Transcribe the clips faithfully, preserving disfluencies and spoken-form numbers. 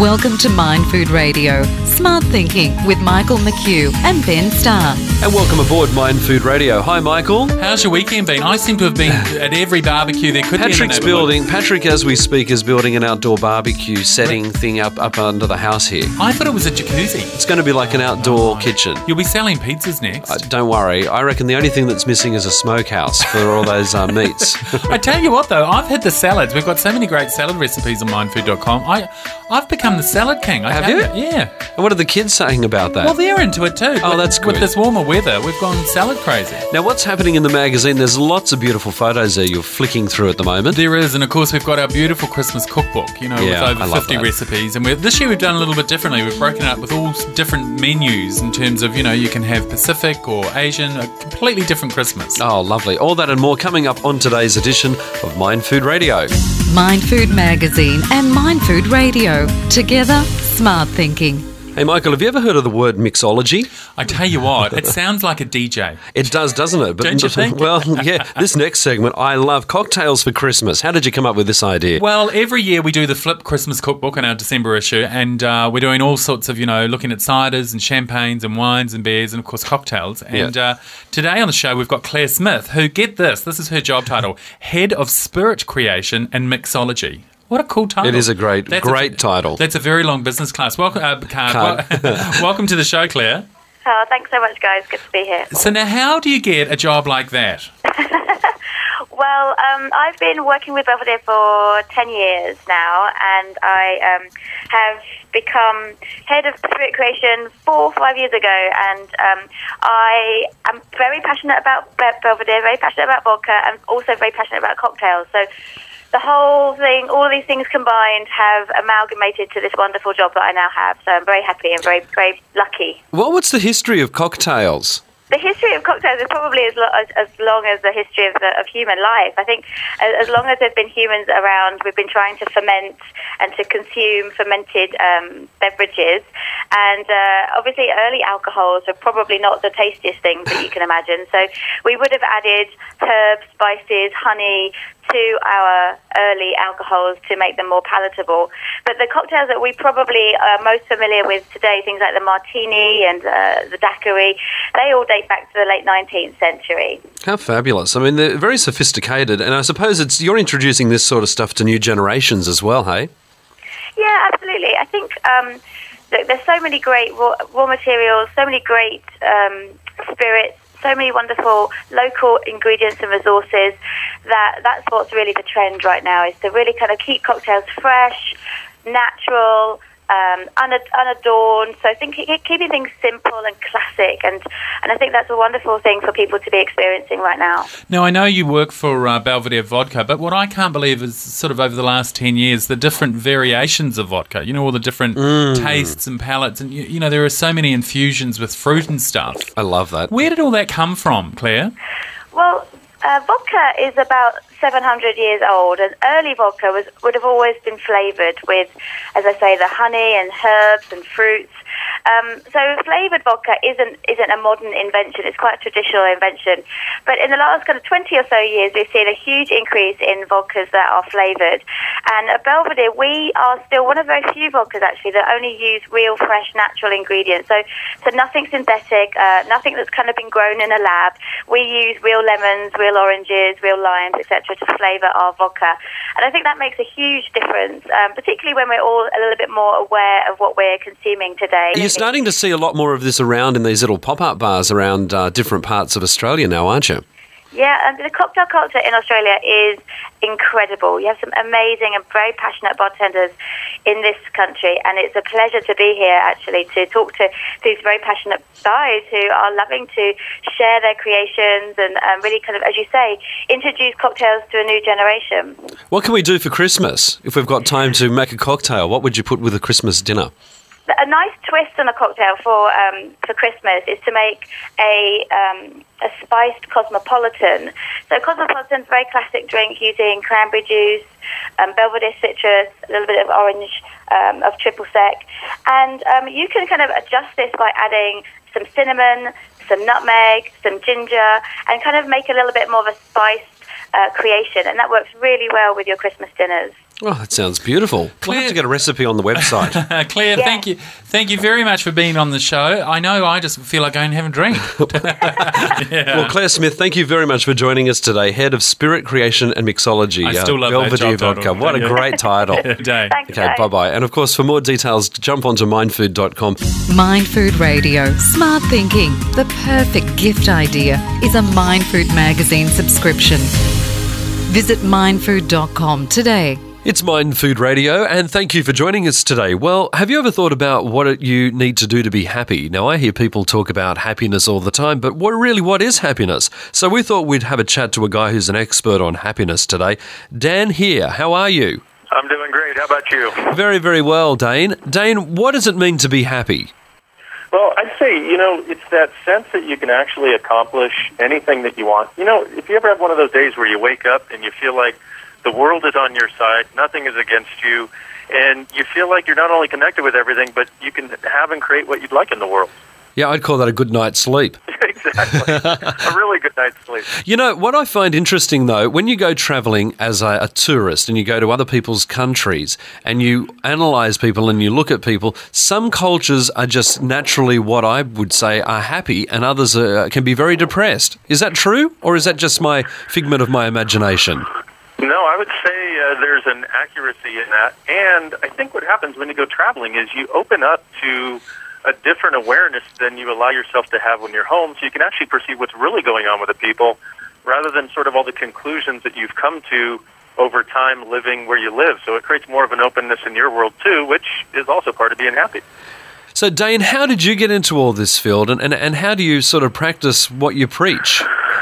Welcome to Mind Food Radio, Smart Thinking with Michael McHugh and Ben Starr. And welcome aboard Mind Food Radio. Hi, Michael. How's your weekend been? I seem to have been at every barbecue there could Patrick's be in the neighbourhood. building, Patrick, as we speak, is building an outdoor barbecue setting thing up, up under the house here. I thought it was a jacuzzi. It's going to be like an outdoor kitchen. You'll be selling pizzas next. Uh, don't worry. I reckon the only thing that's missing is a smokehouse for all those uh, meats. I tell you what, though, I've had the salads. We've got so many great salad recipes on mindfood dot com. I, I've become the salad king. I Have tell you? Yeah. And what are the kids saying about that? Well, they're into it too. Oh, With- that's good. With this warmer weather, we've gone salad crazy. Now, what's happening in the magazine? There's lots of beautiful photos there you're flicking through at the moment. There is, and of course we've got our beautiful Christmas cookbook, you know, Yeah, with I over love fifty that. recipes. And we're, this year we've done a little bit differently. We've broken it up with all s- different menus in terms of, you know, you can have Pacific or Asian, a completely different Christmas. Oh, lovely. All that and more coming up on today's edition of Mind Food Radio. Mind Food Magazine and Mind Food Radio. Together, smart thinking. Hey, Michael, have you ever heard of the word mixology? I tell you what, it sounds like a D J. It does, doesn't it? But, Don't you think? Well, yeah. This next segment, I love cocktails for Christmas. How did you come up with this idea? Well, every year we do the Flip Christmas Cookbook in our December issue, and uh, we're doing all sorts of, you know, looking at ciders and champagnes and wines and beers and, of course, cocktails. And Yeah. uh, today on the show we've got Claire Smith, who, get this, this is her job title, Head of Spirit Creation and Mixology. What a cool title. It is a great, That's great a, title. That's a very long business class. Welcome, uh, card. Card. Wel- welcome to the show, Claire. Oh, thanks so much, guys. Good to be here. So now, how do you get a job like that? Well, um, I've been working with Belvedere for ten years now, and I um, have become head of spirit creation four or five years ago, and um, I am very passionate about Be- Belvedere, very passionate about vodka, and also very passionate about cocktails. So the whole thing, all of these things combined have amalgamated to this wonderful job that I now have. So I'm very happy and very, very lucky. Well, what's the history of cocktails? The history of cocktails is probably as, lo- as, as long as the history of, the, of human life. I think as, as long as there's been humans around, we've been trying to ferment and to consume fermented um, beverages. And uh, obviously early alcohols are probably not the tastiest things that you can imagine. So we would have added herbs, spices, honey to our early alcohols to make them more palatable. But the cocktails that we probably are most familiar with today, things like the martini and uh, the daiquiri, they all date back to the late nineteenth century. How fabulous. I mean, they're very sophisticated, and I suppose it's you're introducing this sort of stuff to new generations as well, hey? Yeah, absolutely. I think um, th- there's so many great raw, raw materials, so many great um, spirits, so many wonderful local ingredients and resources that that's what's really the trend right now, is to really kind of keep cocktails fresh, natural, um, unad- unadorned. So I think ke- keeping things simple and classic, and, and I think that's a wonderful thing for people to be experiencing right now. Now, I know you work for uh, Belvedere Vodka, but what I can't believe is sort of over the last ten years, the different variations of vodka, you know, all the different Mm. tastes and palates. And, you, you know, there are so many infusions with fruit and stuff. I love that. Where did all that come from, Claire? Well, uh, vodka is about seven hundred years old, and early vodka was would have always been flavoured with, as I say, the honey and herbs and fruits. Um, so flavoured vodka isn't isn't a modern invention. It's quite a traditional invention. But in the last kind of twenty or so years, we've seen a huge increase in vodkas that are flavoured. And at Belvedere, we are still one of very few vodkas, actually, that only use real, fresh, natural ingredients. So, so nothing synthetic, uh, nothing that's kind of been grown in a lab. We use real lemons, real oranges, real limes, et cetera, to flavour our vodka. And I think that makes a huge difference, um, particularly when we're all a little bit more aware of what we're consuming today. You're starting to see a lot more of this around in these little pop-up bars around uh, different parts of Australia now, aren't you? Yeah, and the cocktail culture in Australia is incredible. You have some amazing and very passionate bartenders in this country, and it's a pleasure to be here, actually, to talk to these very passionate guys who are loving to share their creations and um, really kind of, as you say, introduce cocktails to a new generation. What can we do for Christmas? If we've got time to make a cocktail, what would you put with a Christmas dinner? A nice twist on a cocktail for um, for Christmas is to make a um, a spiced cosmopolitan. So cosmopolitan is a very classic drink using cranberry juice, um, Belvedere citrus, a little bit of orange, um, of triple sec, and um, you can kind of adjust this by adding some cinnamon, some nutmeg, some ginger, and kind of make a little bit more of a spiced uh, creation, and that works really well with your Christmas dinners. Oh, that sounds beautiful. We'll have to get a recipe on the website. Uh, Claire, Yeah. thank you, thank you very much for being on the show. I know I just feel like going and having a drink. yeah. Well, Claire Smith, thank you very much for joining us today, Head of Spirit Creation and Mixology. I still love that Belvedere job Vodka. title. What a Yeah. great title. Day. Thanks, Okay, guys. bye-bye. And, of course, for more details, jump onto mindfood dot com. Mind Food Radio. Smart thinking. The perfect gift idea is a Mind Food magazine subscription. Visit mindfood dot com today. It's Mind Food Radio, and thank you for joining us today. Well, have you ever thought about what it, you need to do to be happy? Now, I hear people talk about happiness all the time, but what really, what is happiness? So we thought we'd have a chat to a guy who's an expert on happiness today. Dan here, how are you? I'm doing great. How about you? Very, very well, Dane. Dane, what does it mean to be happy? Well, I'd say, you know, it's that sense that you can actually accomplish anything that you want. You know, if you ever have one of those days where you wake up and you feel like the world is on your side, nothing is against you, and you feel like you're not only connected with everything, but you can have and create what you'd like in the world. Yeah, I'd call that a good night's sleep. Exactly. A really good night's sleep. You know, what I find interesting, though, when you go travelling as a, a tourist and you go to other people's countries and you analyse people and you look at people, some cultures are just naturally what I would say are happy and others are, can be very depressed. Is that true, or is that just my figment of my imagination? No, I would say uh, there's an accuracy in that. And I think what happens when you go traveling is you open up to a different awareness than you allow yourself to have when you're home, so you can actually perceive what's really going on with the people rather than sort of all the conclusions that you've come to over time living where you live. So it creates more of an openness in your world too, which is also part of being happy. So, Dane, how did you get into all this field, and, and, and how do you sort of practice what you preach?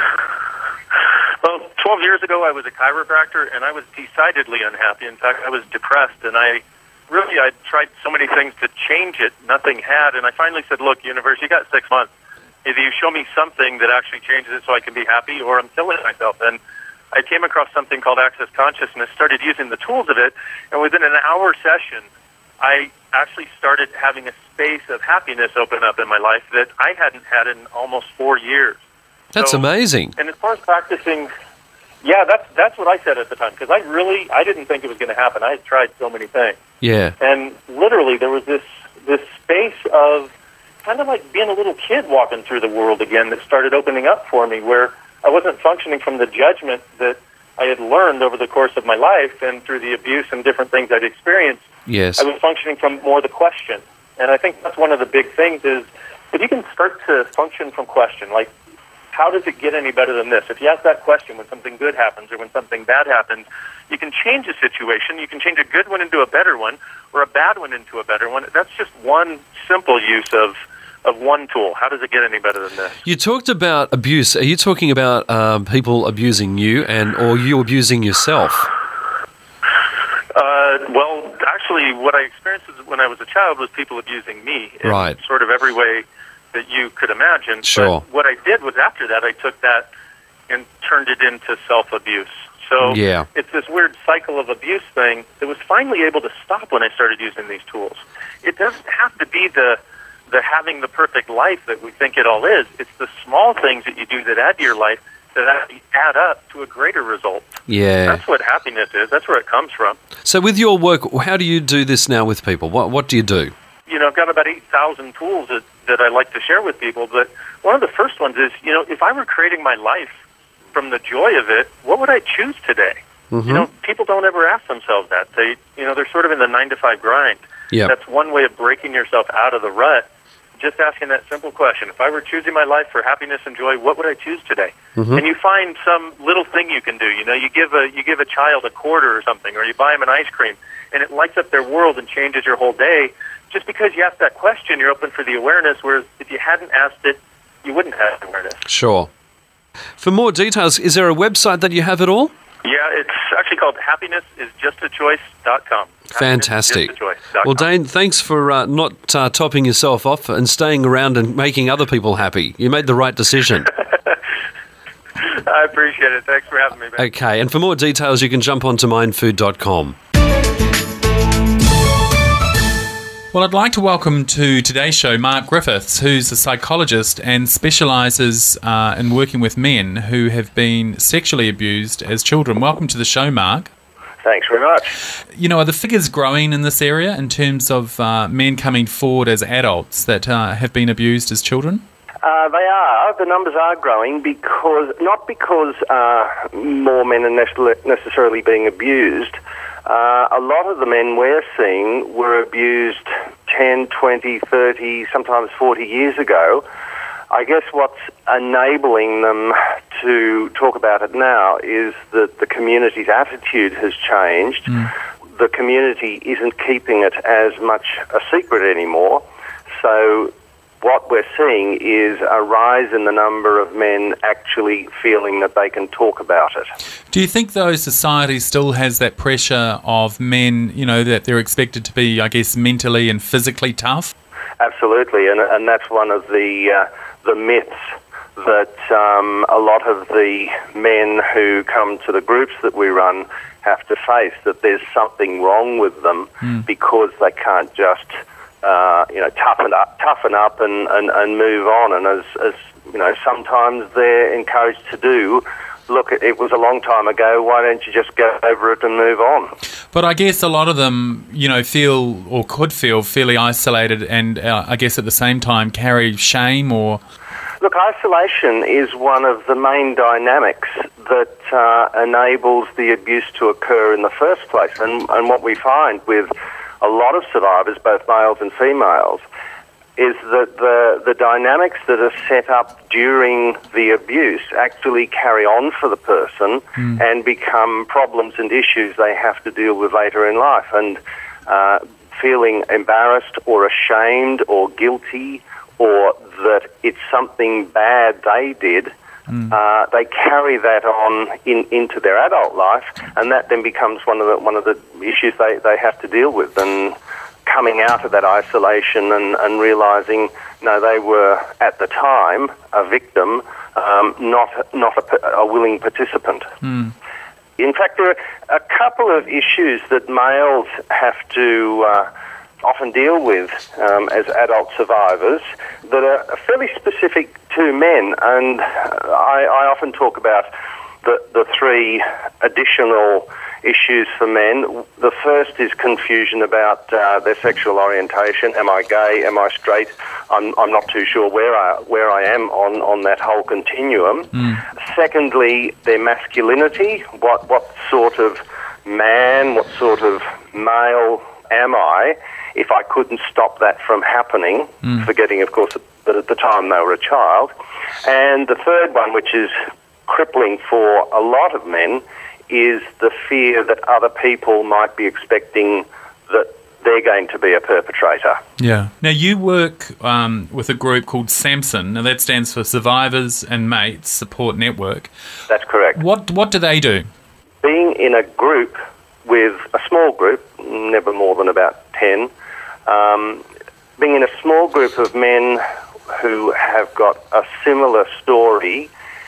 Well, twelve years ago, I was a chiropractor, and I was decidedly unhappy. In fact, I was depressed, and I really, I tried so many things to change it. Nothing had, and I finally said, look, universe, you got six months. Either you show me something that actually changes it so I can be happy, or I'm killing myself. And I came across something called Access Consciousness, started using the tools of it, and within an hour session, I actually started having a space of happiness open up in my life that I hadn't had in almost four years. That's So- amazing. And as far as practicing, yeah, that's that's what I said at the time, because I really, I didn't think it was going to happen. I had tried so many things. Yeah. And literally there was this this space of kind of like being a little kid walking through the world again that started opening up for me, where I wasn't functioning from the judgment that I had learned over the course of my life and through the abuse and different things I'd experienced. Yes. I was functioning from more the question. And I think that's one of the big things is if you can start to function from question, like how does it get any better than this? If you ask that question when something good happens or when something bad happens, you can change a situation. You can change a good one into a better one or a bad one into a better one. That's just one simple use of, of one tool. How does it get any better than this? You talked about abuse. Are you talking about um, people abusing you and or you abusing yourself? Uh, well, actually, what I experienced when I was a child was people abusing me in Right. sort of every way that you could imagine. Sure. But what I did was after that, I took that and turned it into self-abuse. So Yeah. it's this weird cycle of abuse thing that was finally able to stop when I started using these tools. It doesn't have to be the the having the perfect life that we think it all is. It's the small things that you do that add to your life that actually add up to a greater result. Yeah. That's what happiness is. That's where it comes from. So with your work, how do you do this now with people? What What do you do? You know, I've got about eight thousand tools that, that I like to share with people, but one of the first ones is, you know, if I were creating my life from the joy of it, what would I choose today? Mm-hmm. You know, people don't ever ask themselves that. They, you know, they're sort of in the nine to five grind. Yeah. That's one way of breaking yourself out of the rut. Just asking that simple question. If I were choosing my life for happiness and joy, what would I choose today? Mm-hmm. And you find some little thing you can do. You know, you give a you give a child a quarter or something, or you buy them an ice cream, and it lights up their world and changes your whole day. Just because you asked that question, you're open for the awareness, whereas if you hadn't asked it, you wouldn't have awareness. Sure. For more details, is there a website that you have it all? Yeah, it's actually called happiness is just a choice dot com. Fantastic. happiness is just a choice dot com. Well, Dane, thanks for uh, not uh, topping yourself off and staying around and making other people happy. You made the right decision. I appreciate it. Thanks for having me, man. Okay, and for more details, you can jump onto mindfood dot com. Well, I'd like to welcome to today's show Mark Griffiths, who's a psychologist and specialises uh, in working with men who have been sexually abused as children. Welcome to the show, Mark. Thanks very much. You know, are the figures growing in this area in terms of uh, men coming forward as adults that uh, have been abused as children? Uh, they are. The numbers are growing because, not because uh, more men are necessarily being abused. Uh, a lot of the men we're seeing were abused ten, twenty, thirty, sometimes forty years ago. I guess what's enabling them to talk about it now is that the community's attitude has changed. Mm. The community isn't keeping it as much a secret anymore. So what we're seeing is a rise in the number of men actually feeling that they can talk about it. Do you think, though, society still has that pressure of men, you know, that they're expected to be, I guess, mentally and physically tough? Absolutely, and and that's one of the uh, the myths that um, a lot of the men who come to the groups that we run have to face, that there's something wrong with them mm. because they can't just uh, you know toughen up, toughen up and, and, and move on. And as, as you know, sometimes they're encouraged to do. Look, it was a long time ago, why don't you just go over it and move on? But I guess a lot of them, you know, feel or could feel fairly isolated and uh, I guess at the same time carry shame or... Look, isolation is one of the main dynamics that uh, enables the abuse to occur in the first place. And, and what we find with a lot of survivors, both males and females, is that the, the dynamics that are set up during the abuse actually carry on for the person mm. and become problems and issues they have to deal with later in life. And uh, feeling embarrassed or ashamed or guilty or that it's something bad they did, mm. uh, they carry that on in, into their adult life, and that then becomes one of the, one of the issues they, they have to deal with. And coming out of that isolation and, and realising, no, they were at the time a victim, um, not not a, a willing participant. Mm. In fact, there are a couple of issues that males have to uh, often deal with um, as adult survivors that are fairly specific to men, and I, I often talk about the, the three additional issues for men. The first is confusion about uh, their sexual orientation. Am I gay? Am I straight? I'm, I'm not too sure where I where I am on, on that whole continuum. Mm. Secondly, their masculinity. What what sort of man, what sort of male am I if I couldn't stop that from happening, mm. forgetting, of course, that at the time they were a child. And the third one, which is crippling for a lot of men, is the fear that other people might be expecting that they're going to be a perpetrator. Yeah. Now, you work um, with a group called SAMSON. Now, that stands for Survivors and Mates Support Network. That's correct. What What do they do? Being in a group with a small group, never more than about ten, um, being in a small group of men who have got a similar story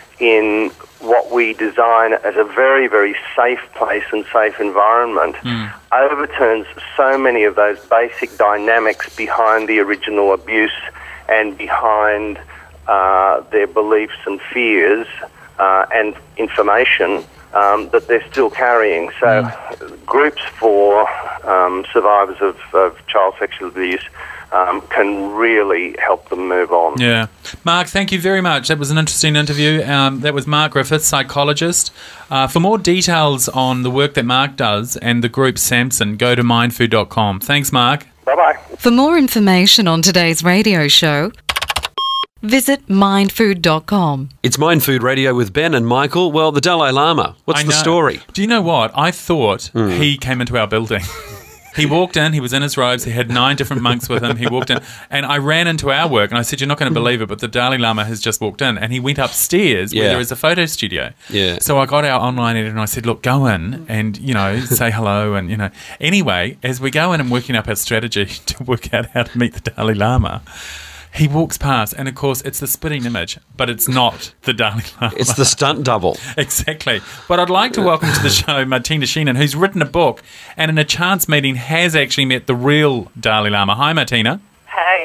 in what we design as a very, very safe place and safe environment mm. overturns so many of those basic dynamics behind the original abuse and behind uh, their beliefs and fears uh, and information um, that they're still carrying. So mm. groups for um, survivors of, of child sexual abuse Um, can really help them move on. Yeah. Mark, thank you very much. That was an interesting interview. Um, that was Mark Griffith, psychologist. Uh, for more details on the work that Mark does and the group SAMSON, go to mindfood dot com. Thanks, Mark. Bye-bye. For more information on today's radio show, visit mindfood dot com. It's Mindfood Radio with Ben and Michael. Well, the Dalai Lama. What's I the know. story? Do you know what? I thought mm. he came into our building. He walked in, he was in his robes, he had nine different monks with him, he walked in, and I ran into our work, and I said, you're not going to believe it, but the Dalai Lama has just walked in, and he went upstairs yeah. where there is a photo studio. Yeah. So I got our online editor, and I said, look, go in, and, you know, say hello, and, you know. Anyway, as we go in and working up our strategy to work out how to meet the Dalai Lama, he walks past, and of course, it's the spitting image, but it's not the Dalai Lama. It's the stunt double. Exactly. But I'd like to welcome to the show Martina Sheenan, who's written a book and in a chance meeting has actually met the real Dalai Lama. Hi, Martina. Hey,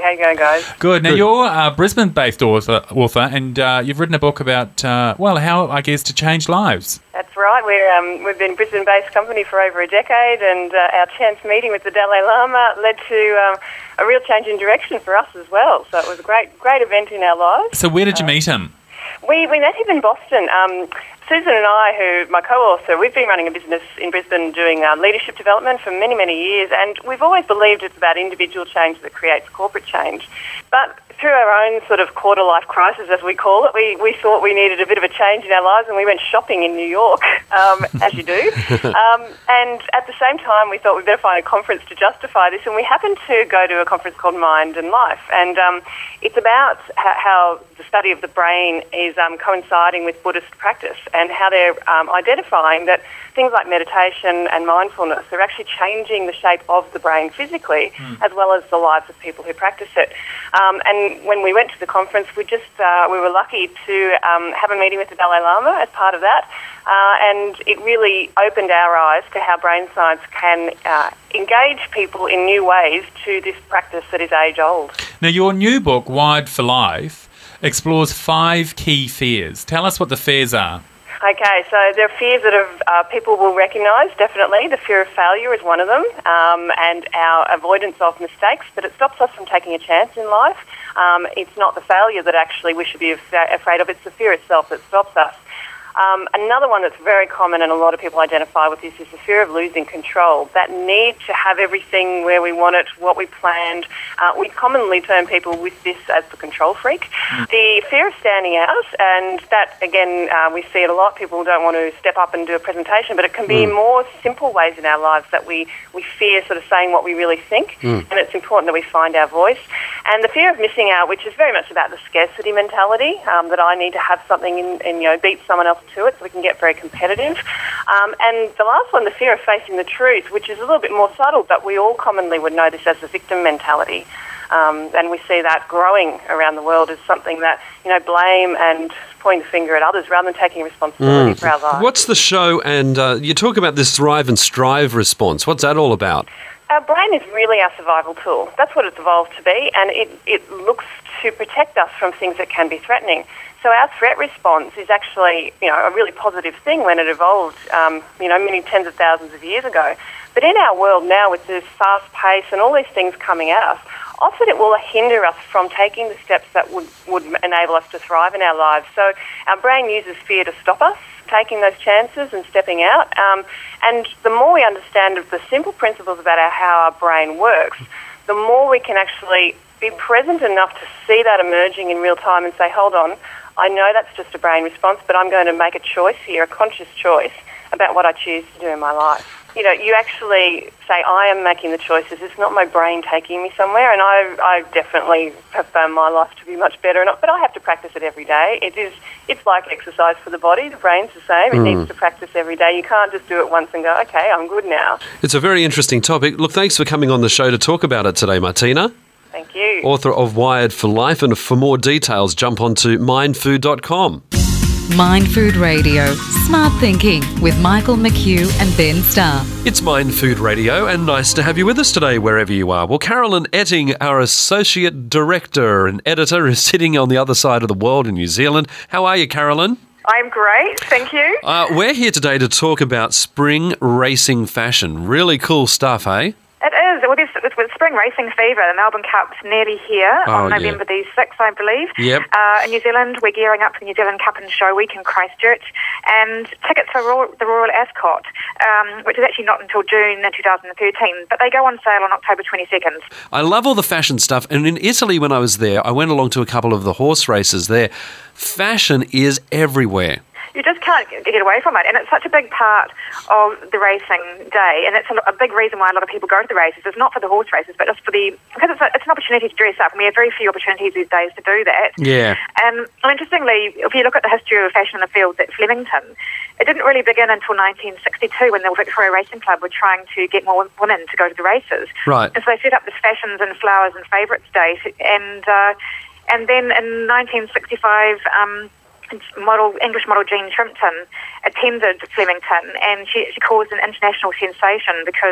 How you going, guys? Good. Now, you're a Brisbane-based author, author and uh, you've written a book about, uh, well, how, I guess, to change lives. That's right. We're, um, we've been a Brisbane-based company for over a decade, and uh, our chance meeting with the Dalai Lama led to um, a real change in direction for us as well. So it was a great great event in our lives. So where did you uh, meet him? We, we met him in Boston. Um, Susan and I, who my co-author, we've been running a business in Brisbane doing uh, leadership development for many, many years, and we've always believed it's about individual change that creates corporate change. But through our own sort of quarter-life crisis, as we call it, we, we thought we needed a bit of a change in our lives, and we went shopping in New York, um, as you do. Um, and at the same time, we thought we'd better find a conference to justify this, and we happened to go to a conference called Mind and Life. And um, it's about how, how the study of the brain is um, coinciding with Buddhist practice, and how they're um, identifying that things like meditation and mindfulness are actually changing the shape of the brain physically, mm. as well as the lives of people who practice it. Um, and when we went to the conference, we just uh, we were lucky to um, have a meeting with the Dalai Lama as part of that, uh, and it really opened our eyes to how brain science can uh, engage people in new ways to this practice that is age-old. Now, your new book, Wired for Life, explores five key fears. Tell us what the fears are. Okay, so there are fears that have, uh, people will recognise, definitely. The fear of failure is one of them, um, and our avoidance of mistakes, but it stops us from taking a chance in life. Um, it's not the failure that actually we should be af- afraid of, it's the fear itself that stops us. Um, another one that's very common and a lot of people identify with this is the fear of losing control, that need to have everything where we want it, what we planned. Uh, we commonly term people with this as the control freak. Mm. The fear of standing out, and that, again, uh, we see it a lot. People don't want to step up and do a presentation, but it can be mm. more simple ways in our lives that we, we fear sort of saying what we really think, mm. and it's important that we find our voice. And the fear of missing out, which is very much about the scarcity mentality, um, that I need to have something and, and, you know, beat someone else to it so we can get very competitive. Um, and the last one, the fear of facing the truth, which is a little bit more subtle, but we all commonly would know this as the victim mentality. Um, and we see that growing around the world as something that, you know, blame and pointing the finger at others rather than taking responsibility mm. for our lives. What's the show? And uh, you talk about this thrive and strive response. What's that all about? Our brain is really our survival tool. That's what it's evolved to be, and it, it looks to protect us from things that can be threatening. So our threat response is actually, you know, a really positive thing when it evolved, um, you know, many tens of thousands of years ago. But in our world now, with this fast pace and all these things coming at us, often it will hinder us from taking the steps that would, would enable us to thrive in our lives. So our brain uses fear to stop us taking those chances and stepping out. Um, and the more we understand the simple principles about our, how our brain works, the more we can actually be present enough to see that emerging in real time and say, hold on, I know that's just a brain response, but I'm going to make a choice here, a conscious choice about what I choose to do in my life. You know, you actually say, I am making the choices. It's not my brain taking me somewhere, and I, I definitely have found my life to be much better. But I have to practice it every day. It is, it's like exercise for the body. The brain's the same. It mm. needs to practice every day. You can't just do it once and go, okay, I'm good now. It's a very interesting topic. Look, thanks for coming on the show to talk about it today, Martina. Thank you. Author of Wired for Life, and for more details, jump on to mind food dot com. Mind Food Radio, Smart Thinking with Michael McHugh and Ben Starr. It's Mind Food Radio, and nice to have you with us today wherever you are. Well, Carolyn Etting, our Associate Director and Editor, is sitting on the other side of the world in New Zealand. How are you, Carolyn? I'm great, thank you. Uh, we're here today to talk about spring racing fashion. Really cool stuff, eh? It is. Well, it's, it's with spring racing fever. The Melbourne Cup's nearly here oh, on November yeah. the sixth, I believe. Yep. Uh, in New Zealand, we're gearing up for the New Zealand Cup and Show Week in Christchurch, and tickets for Royal, the Royal Ascot, um, which is actually not until June two thousand thirteen, but they go on sale on October twenty-second. I love all the fashion stuff, and in Italy when I was there, I went along to a couple of the horse races there. Fashion is everywhere. You just can't get away from it, and it's such a big part of the racing day, and it's a, a big reason why a lot of people go to the races. It's not for the horse races, but just for the, because it's, a, it's an opportunity to dress up, and we have very few opportunities these days to do that. Yeah. And well, interestingly, if you look at the history of fashion in the field at Flemington, it didn't really begin until nineteen sixty-two when the Victoria Racing Club were trying to get more women to go to the races. Right. And so they set up this Fashions and Flowers and Favourites Day, and uh, and then in nineteen sixty-five, um, model English model Jean Shrimpton attended Flemington, and she, she caused an international sensation because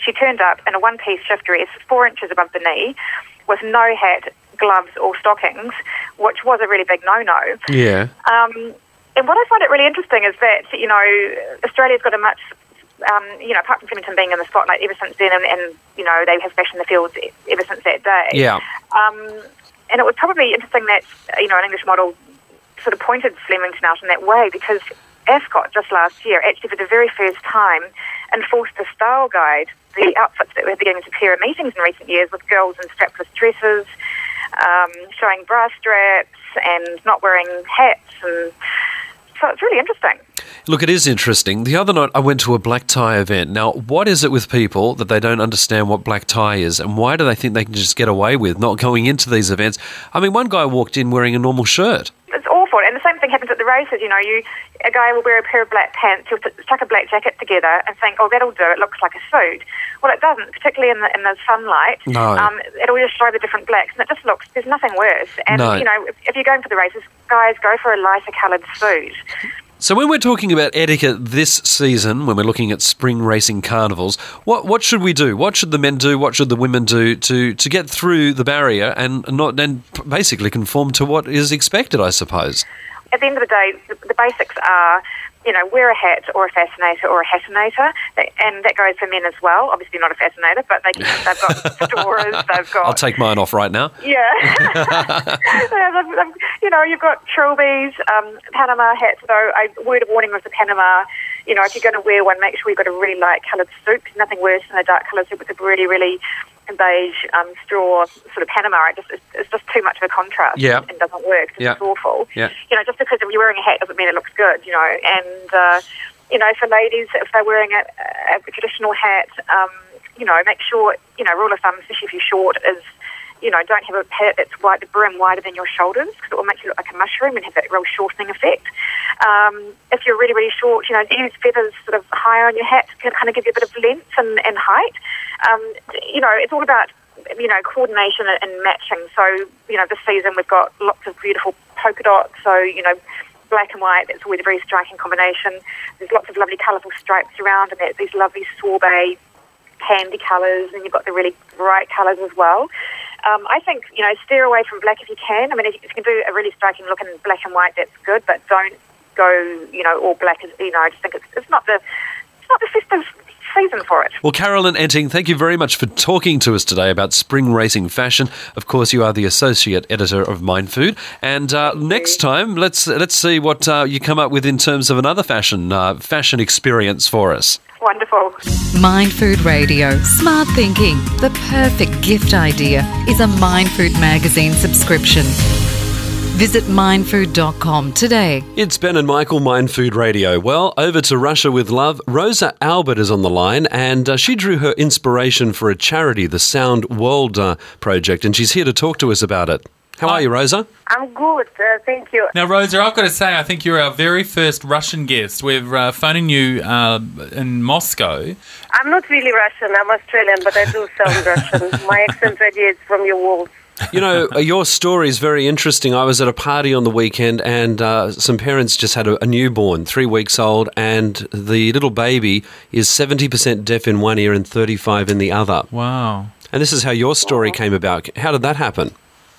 she turned up in a one-piece shift dress, four inches above the knee, with no hat, gloves or stockings, which was a really big no-no. Yeah. Um, and what I find it really interesting is that, you know, Australia's got a much, um, you know, apart from Flemington being in the spotlight ever since then, and, and you know, they have fashion the fields ever since that day. Yeah. Um, and it was probably interesting that, you know, an English model sort of pointed Flemington out in that way, because Ascot just last year, actually for the very first time, enforced the style guide, the outfits that we're beginning to pair at meetings in recent years, with girls in strapless dresses, um, showing bra straps and not wearing hats. And so it's really interesting. Look, it is interesting. The other night I went to a black tie event. Now, what is it with people that they don't understand what black tie is, and why do they think they can just get away with not going into these events? I mean, one guy walked in wearing a normal shirt. It's awful. And the same thing happens at the races. You know, you a guy will wear a pair of black pants, he'll t- chuck a black jacket together and think, oh, that'll do, it looks like a suit. Well, it doesn't, particularly in the in the sunlight. No. Um, it'll just show the different blacks, and it just looks, there's nothing worse. And, No. you know, if, if you're going for the races, guys, go for a lighter coloured suit. So when we're talking about etiquette this season, when we're looking at spring racing carnivals, what what should we do? What should the men do? What should the women do to, to get through the barrier and not and basically conform to what is expected, I suppose? At the end of the day, the, the basics are, you know, wear a hat or a fascinator or a hatinator, and that goes for men as well. Obviously not a fascinator, but they can, they've got stories, they've got... I'll take mine off right now. Yeah. Yeah, they've- they've- you know, you've got trilbies, um, Panama hats, though. A word of warning with the Panama, you know, if you're going to wear one, make sure you've got a really light coloured suit. There's nothing worse than a dark coloured suit with a really, really beige um, straw sort of Panama. It just, it's, it's just too much of a contrast. Yeah. And doesn't work. It's Yeah. just awful. Yeah. You know, just because if you're wearing a hat doesn't mean it looks good, you know. And, uh, you know, for ladies, if they're wearing a, a traditional hat, um, you know, make sure, you know, rule of thumb, especially if you're short, is, you know, don't have a hat that's wide, the brim wider than your shoulders, because it will make you look like a mushroom and have that real shortening effect. Um, if you're really, really short, you know, use feathers sort of higher on your hat to kind of give you a bit of length and, and height. Um, you know, it's all about, you know, coordination and, and matching. So, you know, this season we've got lots of beautiful polka dots, so, you know, black and white, that's always a very striking combination. There's lots of lovely colourful stripes around, and there's these lovely sorbet candy colours, and you've got the really bright colours as well. Um, I think, you know, steer away from black if you can. I mean, if you can do a really striking look in black and white, that's good, but don't go, you know, all black. Is, you know, I just think it's, it's not the it's not the festive season for it. Well, Carolyn Enting, thank you very much for talking to us today about spring racing fashion. Of course, you are the associate editor of Mind Food, and uh, next time, let's let's see what uh, you come up with in terms of another fashion uh, fashion experience for us. Wonderful. Mind Food Radio. Smart thinking. The perfect gift idea is a Mind Food magazine subscription. Visit mind food dot com today. It's Ben and Michael, Mind Food Radio. Well, over to Russia with love. Rosa Albert is on the line, and uh, she drew her inspiration for a charity, the Sound World uh, Project, and she's here to talk to us about it. How are you, Rosa? I'm good, uh, thank you. Now, Rosa, I've got to say, I think you're our very first Russian guest. We're uh, phoning you uh, in Moscow. I'm not really Russian, I'm Australian, but I do sound Russian. My accent radiates from your walls. You know, your story is very interesting. I was at a party on the weekend, and uh, some parents just had a, a newborn, three weeks old, and the little baby is seventy percent deaf in one ear and thirty-five in the other. Wow. And this is how your story came about. How did that happen?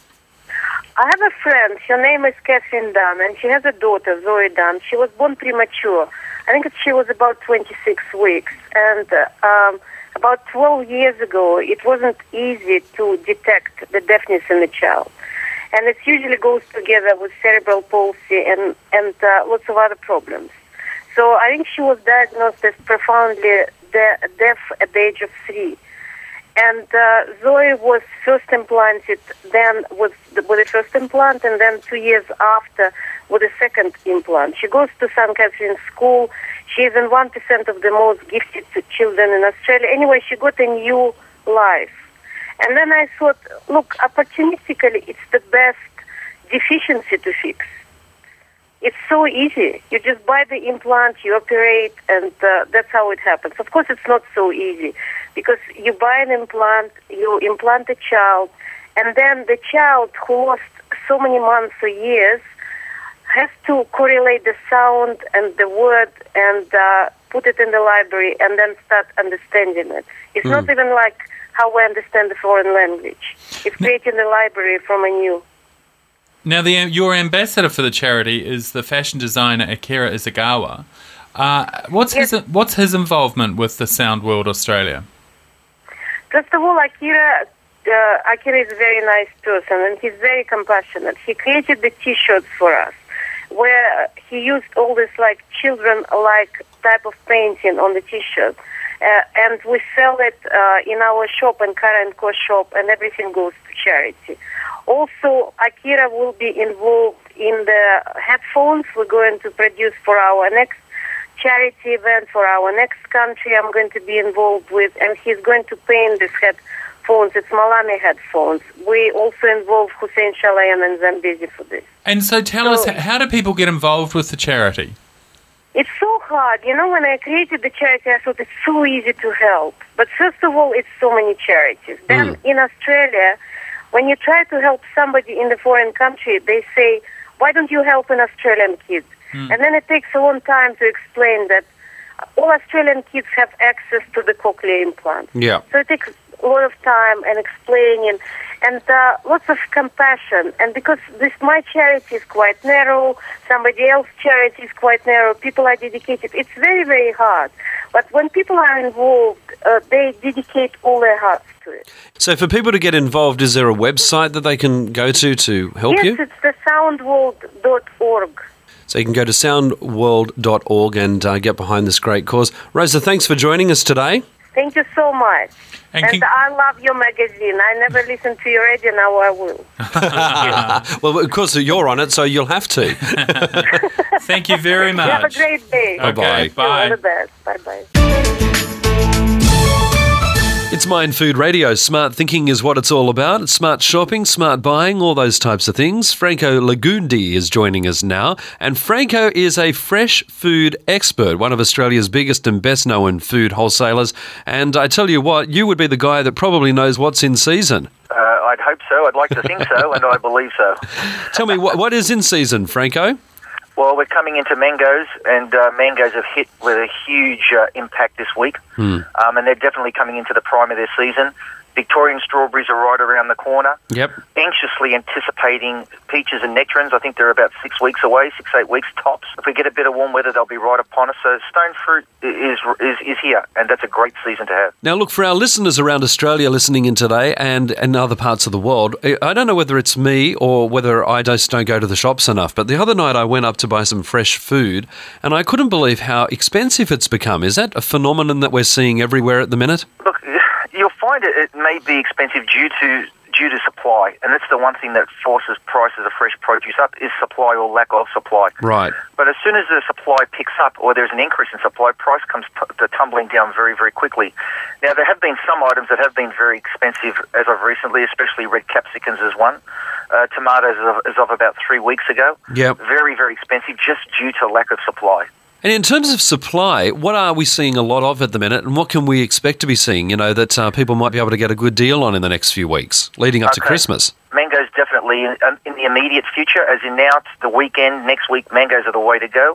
I have a friend, her name is Catherine Dunn, and she has a daughter, Zoe Dunn. She was born premature. I think she was about twenty-six weeks. And uh, um, about twelve years ago, it wasn't easy to detect the deafness in the child. And it usually goes together with cerebral palsy and, and uh, lots of other problems. So I think she was diagnosed as profoundly de- deaf at the age of three. And uh, Zoe was first implanted then with the, with the first implant, and then two years after with the second implant. She goes to Saint Catherine's School. She is in one percent of the most gifted children in Australia. Anyway, she got a new life. And then I thought, look, opportunistically, it's the best deficiency to fix. It's so easy. You just buy the implant, you operate, and uh, that's how it happens. Of course, it's not so easy, because you buy an implant, you implant a child, and then the child who lost so many months or years has to correlate the sound and the word and uh, put it in the library, and then start understanding it. It's Mm. not even like how we understand the foreign language. It's creating the library from a new. Now, the, your ambassador for the charity is the fashion designer Akira Izugawa. Uh, what's Yes. his What's his involvement with the Sound World Australia? First of all, Akira, uh, Akira is a very nice person, and he's very compassionate. He created the T-shirts for us, where he used all this like children-like type of painting on the T-shirt, uh, and we sell it uh, in our shop, in Kara and Co shop, and everything goes to charity. Also, Akira will be involved in the headphones we're going to produce for our next charity event, for our next country I'm going to be involved with, and he's going to paint these headphones. It's Malami headphones. We also involve Hussein Shalayan and Zambezi for this. And so tell us, how do people get involved with the charity? It's so hard. You know, when I created the charity, I thought it's so easy to help. But first of all, it's so many charities. Then in Australia, when you try to help somebody in the foreign country, they say, why don't you help an Australian kid? And then it takes a long time to explain that all Australian kids have access to the cochlear implant. Yeah. So it takes a lot of time and explaining and uh, lots of compassion. And because this my charity is quite narrow, somebody else's charity is quite narrow, people are dedicated. It's very, very hard. But when people are involved, uh, they dedicate all their hearts to it. So for people to get involved, is there a website that they can go to to help yes, you? it's the soundworld dot org. So you can go to sound world dot org and uh, get behind this great cause. Rosa, thanks for joining us today. Thank you so much. And And, can- I love your magazine. I never listened to your radio, now I will. Well, of course, you're on it, so you'll have to. Thank you very much. Have a great day. Bye-bye. Okay, bye. All the best. Bye-bye. It's Mind Food Radio. Smart thinking is what it's all about. It's smart shopping, smart buying, all those types of things. Franco Lagundi is joining us now. And Franco is a fresh food expert, one of Australia's biggest and best known food wholesalers. And I tell you what, you would be the guy that probably knows what's in season. Uh, I'd hope so. I'd like to think so, and I believe so. Tell me, what, what is in season, Franco? Well, we're coming into mangoes, and uh, mangoes have hit with a huge uh, impact this week, um, and they're definitely coming into the prime of their season. Victorian strawberries are right around the corner. Yep. Anxiously anticipating peaches and nectarines. I think they're about six weeks away, six, eight weeks tops. If we get a bit of warm weather, they'll be right upon us. So stone fruit is, is, is here, and that's a great season to have. Now, look, for our listeners around Australia listening in today and, and other parts of the world, I don't know whether it's me or whether I just don't go to the shops enough, but the other night I went up to buy some fresh food and I couldn't believe how expensive it's become. Is that a phenomenon that we're seeing everywhere at the minute? Look, you'll find it, it may be expensive due to due to supply, and that's the one thing that forces prices of fresh produce up is supply or lack of supply. Right. But as soon as the supply picks up or there's an increase in supply, price comes t- tumbling down very, very quickly. Now, there have been some items that have been very expensive as of recently, especially red capsicums is one. Uh, tomatoes is of, is of about three weeks ago. Yep. Very, very expensive just due to lack of supply. And in terms of supply, what are we seeing a lot of at the minute, and what can we expect to be seeing, you know, that uh, people might be able to get a good deal on in the next few weeks, leading up to Okay. Christmas? Mangoes definitely in, um, in the immediate future, as in now, it's the weekend, next week, mangoes are the way to go.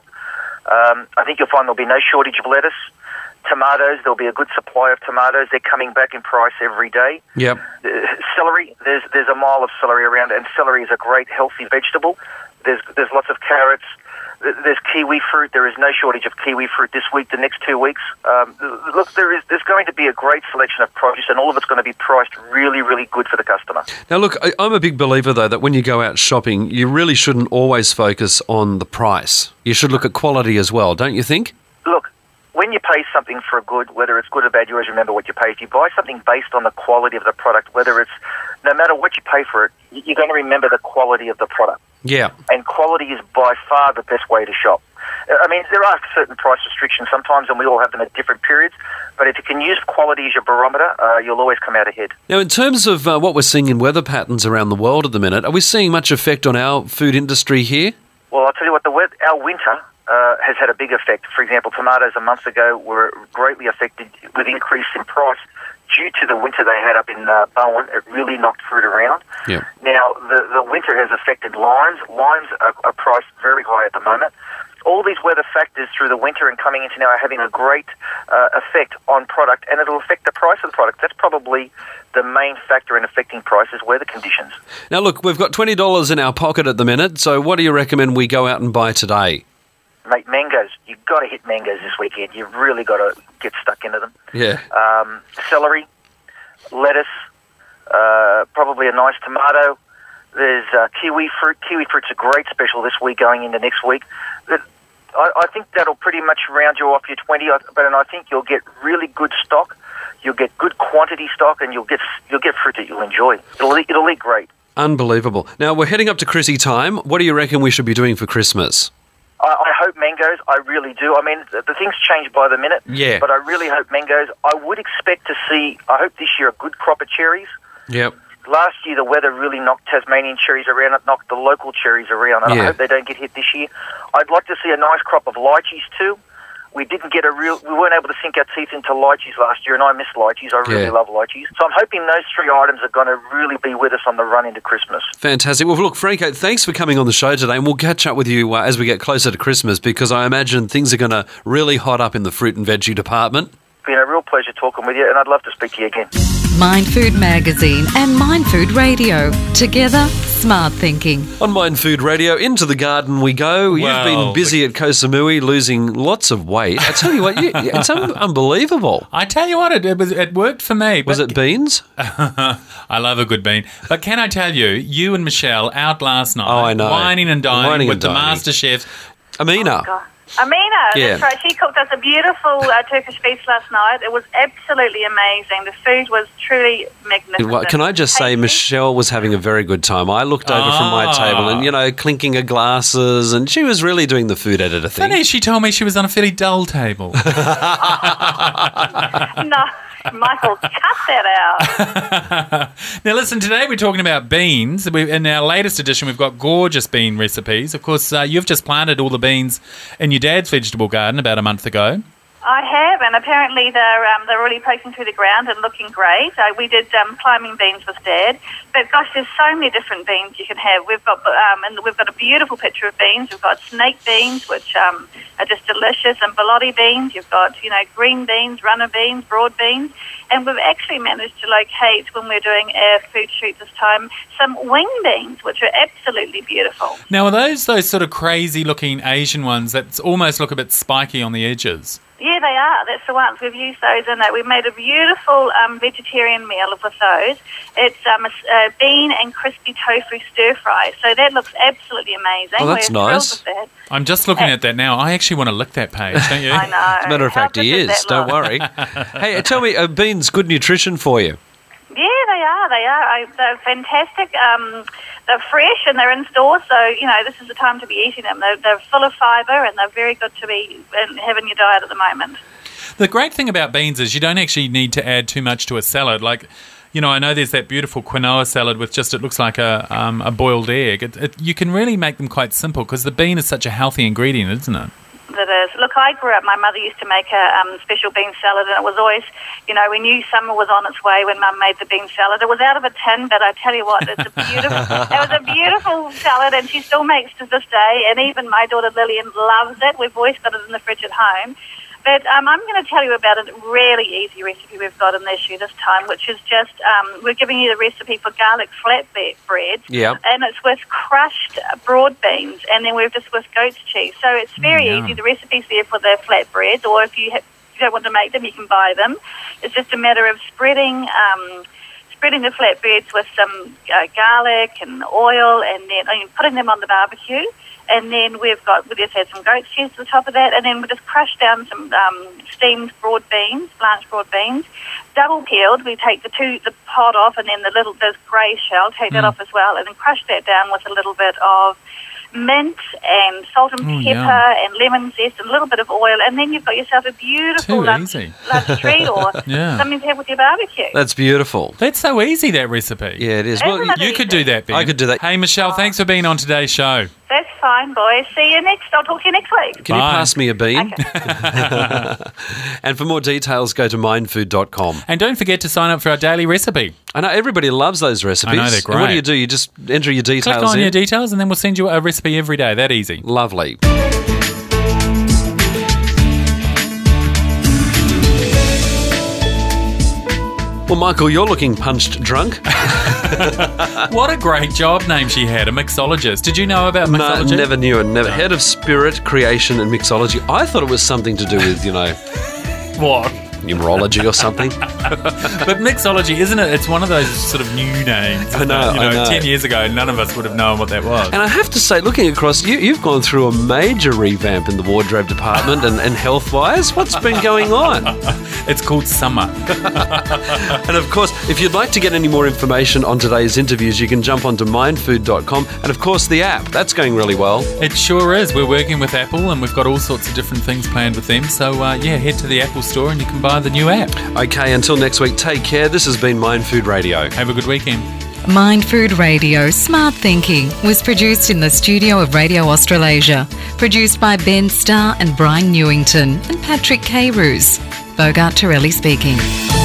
Um, I think you'll find there'll be no shortage of lettuce. Tomatoes, there'll be a good supply of tomatoes. They're coming back in price every day. Yep. Uh, celery, there's there's a mile of celery around, and celery is a great healthy vegetable. There's there's lots of carrots. There's kiwi fruit. There is no shortage of kiwi fruit this week, the next two weeks. Um, look, there is there's going to be a great selection of produce, and all of it's going to be priced really, really good for the customer. Now, look, I- I'm a big believer, though, that when you go out shopping, you really shouldn't always focus on the price. You should look at quality as well, don't you think? Look, when you pay something for a good, whether it's good or bad, you always remember what you pay. If you buy something based on the quality of the product, whether it's, no matter what you pay for it, you're going to remember the quality of the product. Yeah. And quality is by far the best way to shop. I mean, there are certain price restrictions sometimes, and we all have them at different periods, but if you can use quality as your barometer, uh, you'll always come out ahead. Now, in terms of uh, what we're seeing in weather patterns around the world at the minute, are we seeing much effect on our food industry here? Well, I'll tell you what, the weather, our winter uh, has had a big effect. For example, tomatoes a month ago were greatly affected with increase in price due to the winter they had up in uh, Bowen. It really knocked fruit around. Yeah. Now, the, the winter has affected limes. Limes are, are priced very high at the moment. all these weather factors through the winter and coming into now are having a great uh, effect on product, and it'll affect the price of the product. That's probably the main factor in affecting prices, weather conditions. Now, look, we've got twenty dollars in our pocket at the minute, so what do you recommend we go out and buy today? Mate, mangoes. You've got to hit mangoes this weekend. You've really got to get stuck into them. Yeah. Um, celery, lettuce, uh, probably a nice tomato. There's uh, kiwi fruit. Kiwi fruit's a great special this week going into next week. That, I, I think that'll pretty much round you off your twenty, but and I think you'll get really good stock. You'll get good quantity stock, and you'll get you'll get fruit that you'll enjoy. It'll, it'll eat great. Unbelievable. Now, we're heading up to Chrissy time. What do you reckon we should be doing for Christmas? I, I hope mangoes. I really do. I mean, the, the things change by the minute. Yeah. But I really hope mangoes. I would expect to see, I hope this year, a good crop of cherries. Yep. Last year, the weather really knocked Tasmanian cherries around. It knocked the local cherries around. And Yeah. I hope they don't get hit this year. I'd like to see a nice crop of lychees too. We didn't get a real, we weren't able to sink our teeth into lychees last year, and I miss lychees. I really Yeah. love lychees. So I'm hoping those three items are going to really be with us on the run into Christmas. Fantastic. Well, look, Franco, thanks for coming on the show today, and we'll catch up with you uh, as we get closer to Christmas, because I imagine things are going to really hot up in the fruit and veggie department. It's been a real pleasure talking with you, and I'd love to speak to you again. Mind Food Magazine and Mind Food Radio. Together, smart thinking. On Mind Food Radio, into the garden we go. You've Well, been busy at Koh Samui, losing lots of weight. I tell you what, you, it's un- unbelievable. I tell you what, it, it was it worked for me. Was but- it beans? I love a good bean. But can I tell you, you and Michelle out last night, Oh, I know. whining and dining Whining with and the dining. master chefs. Amina. God. Amina, Yeah. that's right. She cooked us a beautiful uh, Turkish feast last night. It was absolutely amazing. The food was truly magnificent. Well, can I just say, Tasty. Michelle was having a very good time. I looked over from my Ah. table and, you know, clinking her glasses, and she was really doing the food editor thing. Funny, she told me she was on a fairly dull table. No, Michael, cut that out. Now, listen, today we're talking about beans. We, in our latest edition, we've got gorgeous bean recipes. Of course, uh, you've just planted all the beans in your dad's vegetable garden about a month ago. I have, and apparently they're um, they're really poking through the ground and looking great. Uh, we did um, climbing beans with Dad, but gosh, there's so many different beans you can have. We've got um, and we've got a beautiful picture of beans. We've got snake beans, which um, are just delicious, and bilotti beans. You've got you know green beans, runner beans, broad beans, and we've actually managed to locate, when we're doing our food shoot this time, some wing beans, which are absolutely beautiful. Now, are those those sort of crazy-looking Asian ones that almost look a bit spiky on the edges? Yeah, they are. That's the ones. We've used those in it. We've made a beautiful um, vegetarian meal with those. It's um, a, a bean and crispy tofu stir fry. So that looks absolutely amazing. Oh, that's We're nice. thrilled with that. I'm just looking at that now. I actually want to lick that page, don't you? I know. As a matter of How fact, good he does is. that Don't look? worry. Hey, tell me, are beans good nutrition for you? Yeah, they are. They are. I, they're fantastic. Um, they're fresh and they're in store, so, you know, this is the time to be eating them. They're, they're full of fibre and they're very good to be in, have in your diet at the moment. The great thing about beans is you don't actually need to add too much to a salad. Like, you know, I know there's that beautiful quinoa salad with just, it looks like a um, a boiled egg. It, it, you can really make them quite simple because the bean is such a healthy ingredient, isn't it? That is. Look, I grew up, my mother used to make a um, special bean salad, and it was always, you know, we knew summer was on its way when Mum made the bean salad. It was out of a tin, but I tell you what, it's a beautiful, it was a beautiful salad, and she still makes to this day, and even my daughter Lillian loves it. We've always got it in the fridge at home. But um, I'm going to tell you about a really easy recipe we've got in the issue this time, which is just, um, we're giving you the recipe for garlic flatbread. Yeah. And it's with crushed broad beans, and then we've just with goat's cheese. So it's very Mm, easy. yum. The recipe's there for the flatbreads, or if you, ha- if you don't want to make them, you can buy them. It's just a matter of spreading... Um, spreading the flatbreads with some uh, garlic and oil, and then I mean, putting them on the barbecue. And then we've got, we just had some goat's cheese to the top of that, and then we just crush down some um, steamed broad beans, blanched broad beans, double peeled. We take the two, the pod off, and then the little, those grey shell, take that Mm. off as well, and then crush that down with a little bit of mint and salt and Oh, pepper yum. and lemon zest and a little bit of oil, and then you've got yourself a beautiful Too lunch, easy. lunch treat or Yeah. something to have with your barbecue. That's beautiful. That's so easy, that recipe. Yeah, it is. Isn't Well, it? You could do that, Ben. I could do that. Hey, Michelle, thanks for being on today's show. That's fine, boys. See you next. I'll talk to you next week. can you Bye. pass me a bean? Okay. And for more details, go to mindfood dot com. And don't forget to sign up for our daily recipe. I know everybody loves those recipes. I know, they're And what do great. you do? You just enter your details Click on in. your details and then we'll send you a recipe every day. That easy. Lovely. Well, Michael, you're looking punched drunk. What a great job name she had, a mixologist. Did you know about mixology? No, never knew it. Never. Head of Spirit, Creation and Mixology. I thought it was something to do with, you know... What? Numerology or something. But mixology, isn't it? It's one of those sort of new names. I know, you know, I know. ten years ago, none of us would have known what that was. And I have to say, looking across, you, you've gone through a major revamp in the wardrobe department and, and health-wise. What's been going on? It's called summer. And of course, if you'd like to get any more information on today's interviews, you can jump onto mindfood dot com. And of course, the app. That's going really well. It sure is. We're working with Apple and we've got all sorts of different things planned with them. So, uh, yeah, head to the Apple Store and you can buy the new app. Okay, until next week, take care. This has been Mind Food Radio. Have a good weekend. Mind Food Radio Smart Thinking was produced in the studio of Radio Australasia. Produced by Ben Starr and Brian Newington and Patrick K. Roos. Bogart Torelli speaking.